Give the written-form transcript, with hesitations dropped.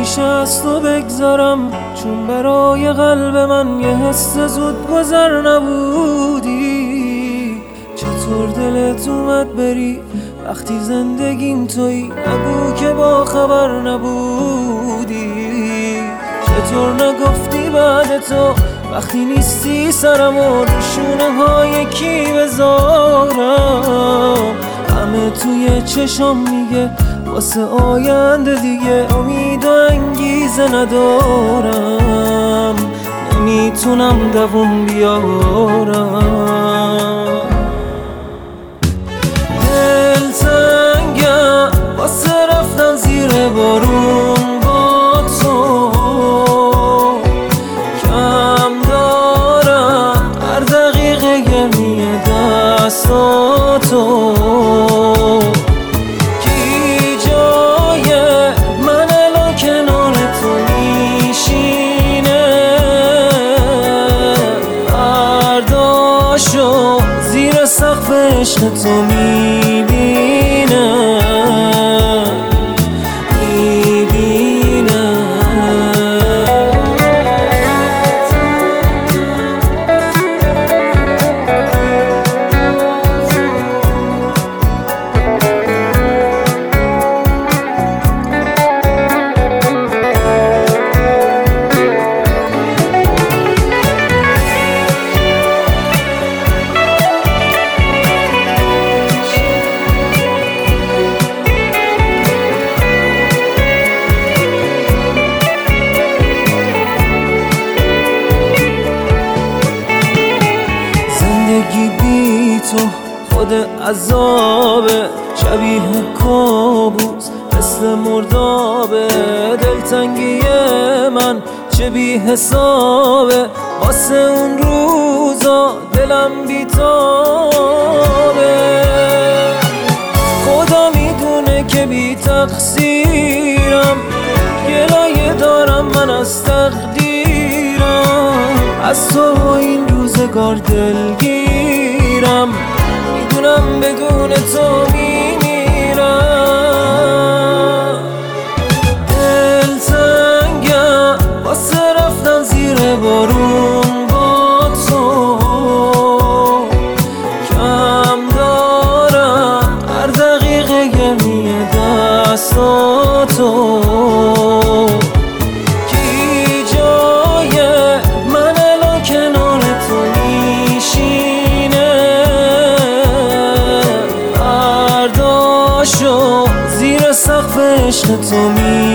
میشه از تو بگذارم، چون برای قلب من یه حس زود گذر نبودی. چطور دلت اومد بری وقتی زندگیم تویی؟ نگو که با خبر نبودی. چطور نگفتی بعد تو وقتی نیستی سرمو رو شونه های کی بذارم؟ همه توی چشم میگه واسه آینده دیگه امید و انگیزه ندارم، نمیتونم دووم بیارم. دلتنگم واسه رفتن زیر بارون با تو، کم دارم هر دقیقه گرمی دستاتو. زیر سقف عشق تو میبینم. زندگی بی تو خود عذابه، شبیه کابوس مثل مردابه. دلتنگی من چه بی حسابه، واسه اون روزا دلم بیتابه. خدا میدونه که بی تقصیرم، گلایه دارم من از تقدیرم. از تو این روزگار دلگیرم، میدونم بدون تو میمیرم. دلتنگم واسه رفتن زیر بارون با تو، کم دارم هر دقیقه گرمی دستاتو. زیر سقف عشق تو